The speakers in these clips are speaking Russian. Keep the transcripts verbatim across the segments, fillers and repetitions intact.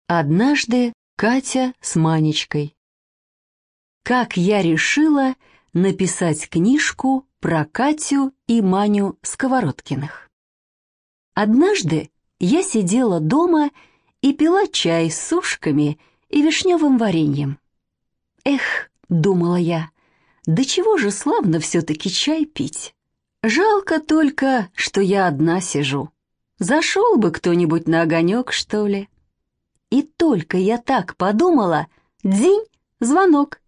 Однажды Катя с Манечкой. Как я решила написать книжку про Катю и Маню Сковородкиных. Однажды я сидела дома и пила чай с сушками и вишневым вареньем. Эх, думала я, да чего же славно все-таки чай пить. Жалко только, что я одна сижу. Зашел бы кто-нибудь на огонек, что ли. И только я так подумала, дзинь, звонок.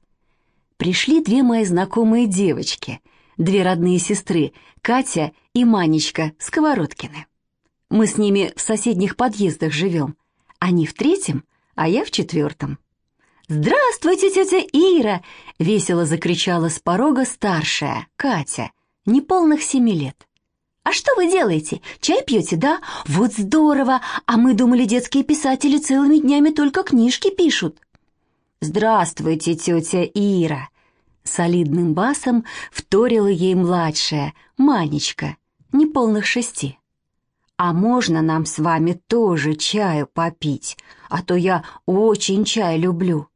Пришли две мои знакомые девочки, две родные сестры, Катя и Манечка Сковородкины. Мы с ними в соседних подъездах живем. Они в третьем, а я в четвертом. «Здравствуйте, тетя Ира!» — весело закричала с порога старшая, Катя, неполных семи лет. «А что вы делаете? Чай пьете, да? Вот здорово! А мы думали, детские писатели целыми днями только книжки пишут». «Здравствуйте, тетя Ира!» Солидным басом вторила ей младшая, Манечка, неполных шести. «А можно нам с вами тоже чаю попить? А то я очень чай люблю».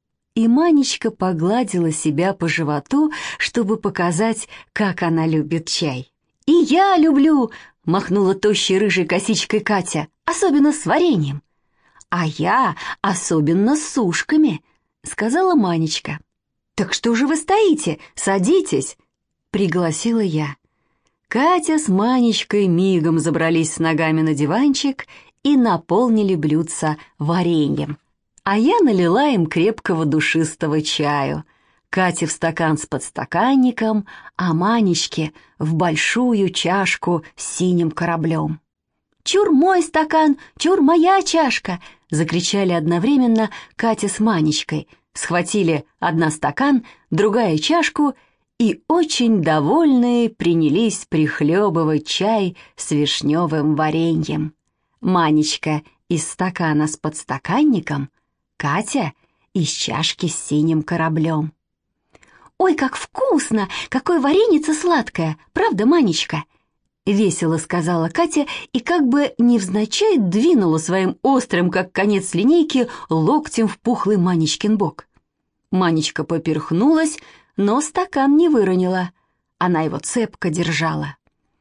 И Манечка погладила себя по животу, чтобы показать, как она любит чай. «И я люблю!» — махнула тощей рыжей косичкой Катя, особенно с вареньем. «А я особенно с сушками», — сказала Манечка. «Так что же вы стоите? Садитесь!» — пригласила я. Катя с Манечкой мигом забрались с ногами на диванчик и наполнили блюдца вареньем. А я налила им крепкого душистого чаю. Кате в стакан с подстаканником, а Манечке в большую чашку с синим кораблем. «Чур мой стакан, чур моя чашка!» — закричали одновременно Катя с Манечкой. Схватили одна стакан, другая чашку и очень довольные принялись прихлебывать чай с вишневым вареньем. Манечка из стакана с подстаканником, Катя из чашки с синим кораблем. «Ой, как вкусно! Какое варенице сладкое! Правда, Манечка?» Весело сказала Катя и как бы невзначай двинула своим острым, как конец линейки, локтем в пухлый Манечкин бок. Манечка поперхнулась, но стакан не выронила. Она его цепко держала.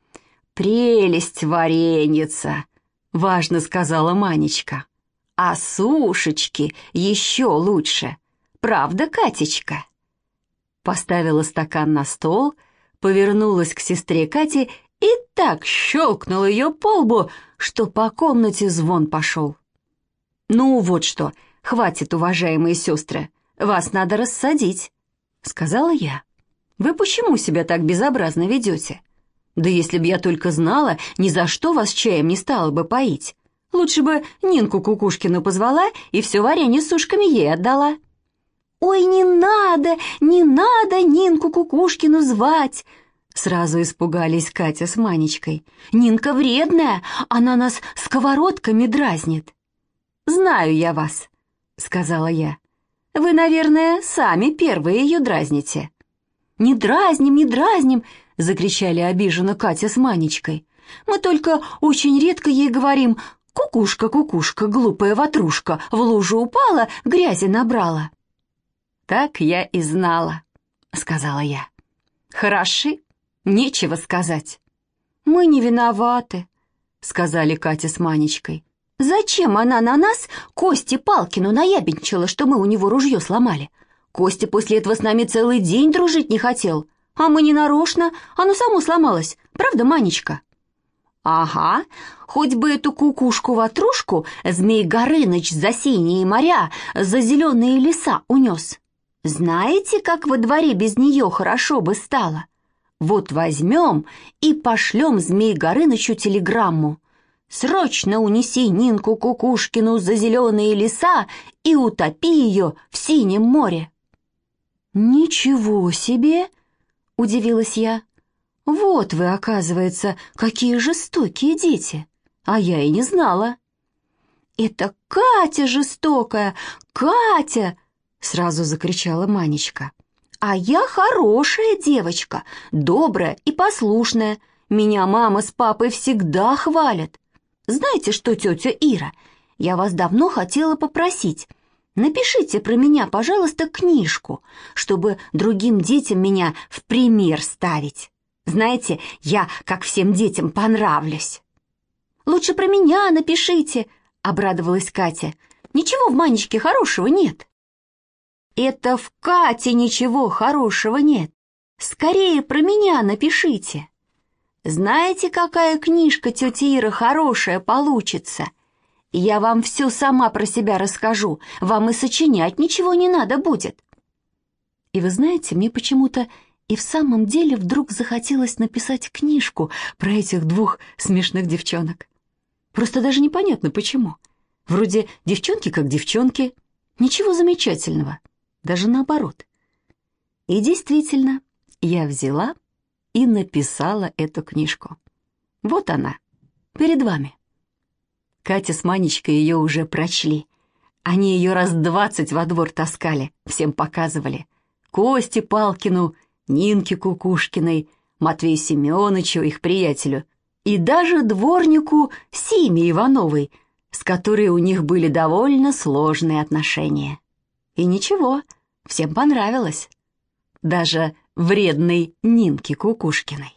«Прелесть вареница!» — важно сказала Манечка. «А сушечки еще лучше! Правда, Катечка?» Поставила стакан на стол, повернулась к сестре Кате и так щелкнула ее по лбу, что по комнате звон пошел. «Ну вот что, хватит, уважаемые сестры, вас надо рассадить», — сказала я. «Вы почему себя так безобразно ведете? Да если б я только знала, ни за что вас чаем не стала бы поить. Лучше бы Нинку Кукушкину позвала и все варенье с сушками ей отдала». «Ой, не надо, не надо Нинку Кукушкину звать!» Сразу испугались Катя с Манечкой. «Нинка вредная, она нас сковородками дразнит». «Знаю я вас», — сказала я. «Вы, наверное, сами первые ее дразните». «Не дразним, не дразним!» — закричали обиженно Катя с Манечкой. «Мы только очень редко ей говорим: кукушка, кукушка, глупая ватрушка, в лужу упала, грязи набрала». «Так я и знала», — сказала я. «Хороши, нечего сказать». «Мы не виноваты», — сказали Катя с Манечкой. «Зачем она на нас Косте Палкину наябедничала, что мы у него ружье сломали? Костя после этого с нами целый день дружить не хотел, а мы не нарочно, оно само сломалось, правда, Манечка?» «Ага, хоть бы эту кукушку-ватрушку Змей Горыныч за синие моря, за зеленые леса унес. Знаете, как во дворе без нее хорошо бы стало? Вот возьмем и пошлем Змей Горынычу телеграмму. Срочно унеси Нинку Кукушкину за зеленые леса и утопи ее в синем море». «Ничего себе!» — удивилась я. «Вот вы, оказывается, какие жестокие дети, а я и не знала». «Это Катя жестокая, Катя!» — сразу закричала Манечка. «А я хорошая девочка, добрая и послушная. Меня мама с папой всегда хвалят. Знаете что, тетя Ира, я вас давно хотела попросить. Напишите про меня, пожалуйста, книжку, чтобы другим детям меня в пример ставить. Знаете, я как всем детям понравлюсь». «Лучше про меня напишите», — обрадовалась Катя. «Ничего в Манечке хорошего нет». «Это в Кате ничего хорошего нет. Скорее про меня напишите. Знаете, какая книжка, тетя Ира, хорошая получится? Я вам все сама про себя расскажу, вам и сочинять ничего не надо будет». И вы знаете, мне почему-то и в самом деле вдруг захотелось написать книжку про этих двух смешных девчонок. Просто даже непонятно почему. Вроде девчонки как девчонки, ничего замечательного, даже наоборот. И действительно, я взяла и написала эту книжку. Вот она, перед вами. Катя с Манечкой ее уже прочли. Они ее раз двадцать во двор таскали, всем показывали. Косте Палкину, Нинке Кукушкиной, Матвею Семеновичу, их приятелю, и даже дворнику Симе Ивановой, с которой у них были довольно сложные отношения. И ничего, всем понравилось. Даже вредной Нинке Кукушкиной.